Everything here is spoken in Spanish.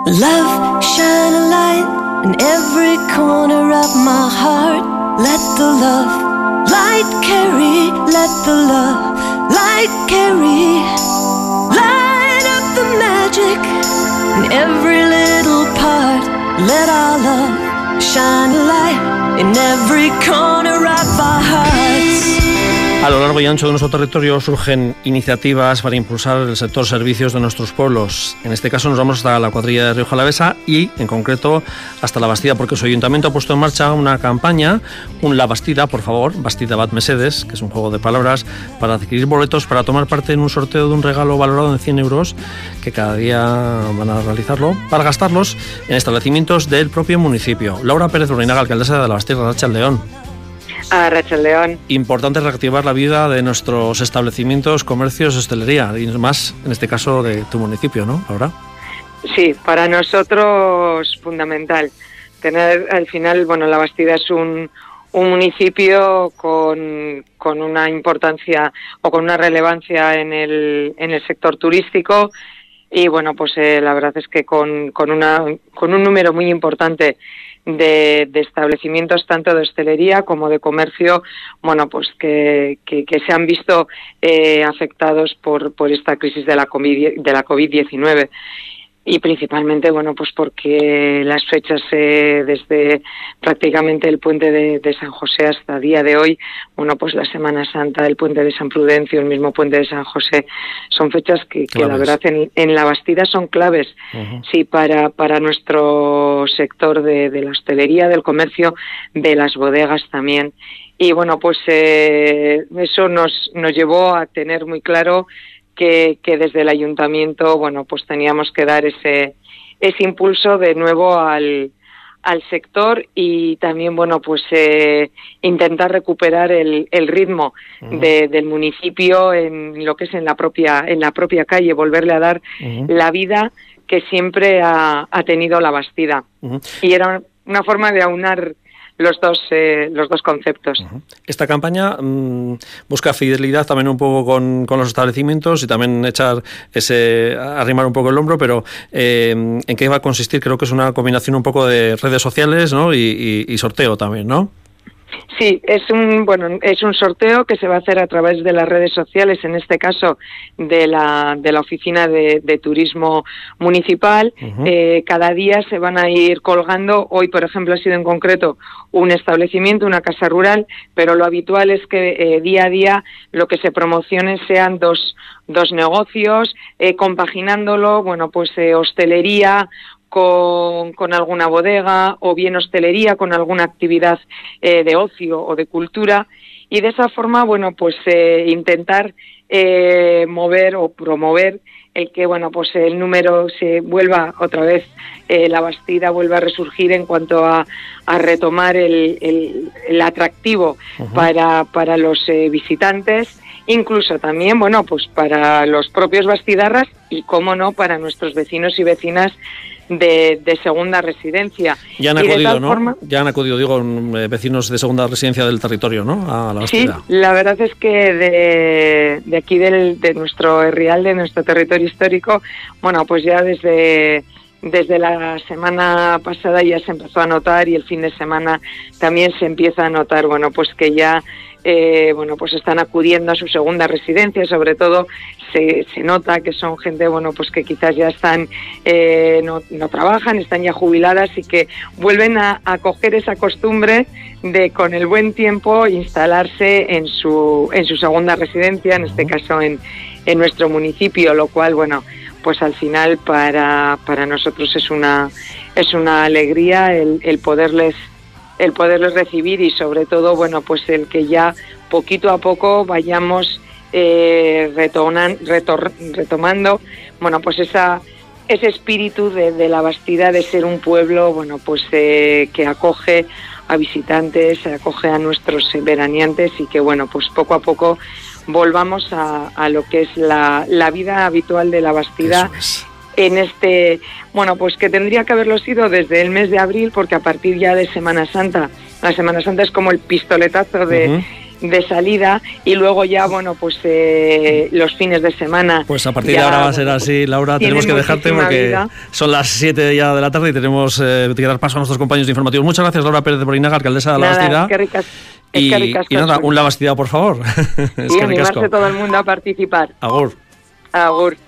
Love, shine a light in every corner of my heart. Let the love light carry, let the love light carry. Light up the magic in every little part. Let our love shine a light in every corner of our hearts. A lo largo y ancho de nuestro territorio surgen iniciativas para impulsar el sector servicios de nuestros pueblos. En este caso nos vamos hasta la cuadrilla de Rioja Alavesa y, en concreto, hasta La Bastida, porque su ayuntamiento ha puesto en marcha una campaña, un La Bastida, por favor, Bastida Bat Mesedes, que es un juego de palabras, para adquirir boletos para tomar parte en un sorteo de un regalo valorado en 100 euros, que cada día van a realizarlo, para gastarlos en establecimientos del propio municipio. Laura Pérez Borinaga, alcaldesa de La Bastida, Arratsaldeon. Arratsaldeon. Importante reactivar la vida de nuestros establecimientos, comercios, hostelería, y más en este caso de tu municipio, ¿no, Laura? Sí, para nosotros fundamental. Tener al final, La Bastida es un municipio con una importancia o con una relevancia en el sector turístico y la verdad es que con un número muy importante de establecimientos tanto de hostelería como de comercio, que se han visto afectados por esta crisis de la COVID-19. Y principalmente, porque las fechas desde prácticamente el puente de San José hasta el día de hoy, la Semana Santa, el puente de San Prudencio, el mismo puente de San José, son fechas que la verdad en La Bastida son claves, sí, para nuestro sector de la hostelería, del comercio, de las bodegas también. Y eso nos llevó a tener muy claro que desde el ayuntamiento, teníamos que dar ese impulso de nuevo al sector y también, intentar recuperar el ritmo del municipio en lo que es en la propia calle, volverle a dar la vida que siempre ha tenido La Bastida. Y era una forma de aunar los dos conceptos. Esta campaña busca fidelidad también un poco con los establecimientos y también arrimar un poco el hombro, pero ¿en qué va a consistir? Creo que es una combinación un poco de redes sociales, ¿no? y sorteo también, ¿no? Sí, es un sorteo que se va a hacer a través de las redes sociales, en este caso de la oficina de turismo municipal. Cada día se van a ir colgando. Hoy, por ejemplo, ha sido en concreto un establecimiento, una casa rural, pero lo habitual es que día a día lo que se promocione sean dos negocios, compaginándolo, hostelería con alguna bodega o bien hostelería con alguna actividad de ocio o de cultura, y de esa forma intentar mover o promover el que el número se vuelva otra vez, La Bastida vuelva a resurgir en cuanto a retomar el atractivo para los visitantes, incluso también para los propios bastidarras y, cómo no, para nuestros vecinos y vecinas de segunda residencia. Ya han acudido, ¿no? Ya han acudido, vecinos de segunda residencia del territorio, ¿no? A La Bastida. Sí, la verdad es que de aquí de nuestro Herrial, de nuestro territorio histórico, ya desde la semana pasada ya se empezó a notar, y el fin de semana también se empieza a notar, que ya están acudiendo a su segunda residencia. Sobre todo se nota que son gente que quizás ya están no trabajan, están ya jubiladas y que vuelven a coger esa costumbre de, con el buen tiempo, instalarse en su segunda residencia, en este caso en nuestro municipio, lo cual al final para nosotros es una alegría el poderles recibir, y sobre todo el que ya poquito a poco vayamos retomando ese espíritu de La Bastida, de ser un pueblo que acoge a visitantes, acoge a nuestros veraneantes, y que poco a poco volvamos a lo que es la vida habitual de La Bastida. En este, que tendría que haberlo sido desde el mes de abril, porque a partir ya de Semana Santa, la Semana Santa es como el pistoletazo de de salida, y luego ya, bueno, pues los fines de semana. Pues a partir de ahora va a ser así, Laura, tenemos que dejarte porque vida. Son las 7 ya de la tarde y tenemos que dar paso a nuestros compañeros de informativos. Muchas gracias, Laura Pérez de Borinaga, alcaldesa de La Bastida. Y nada, un La Bastida, por favor. Y animarse todo el mundo a participar. Agur. Agur.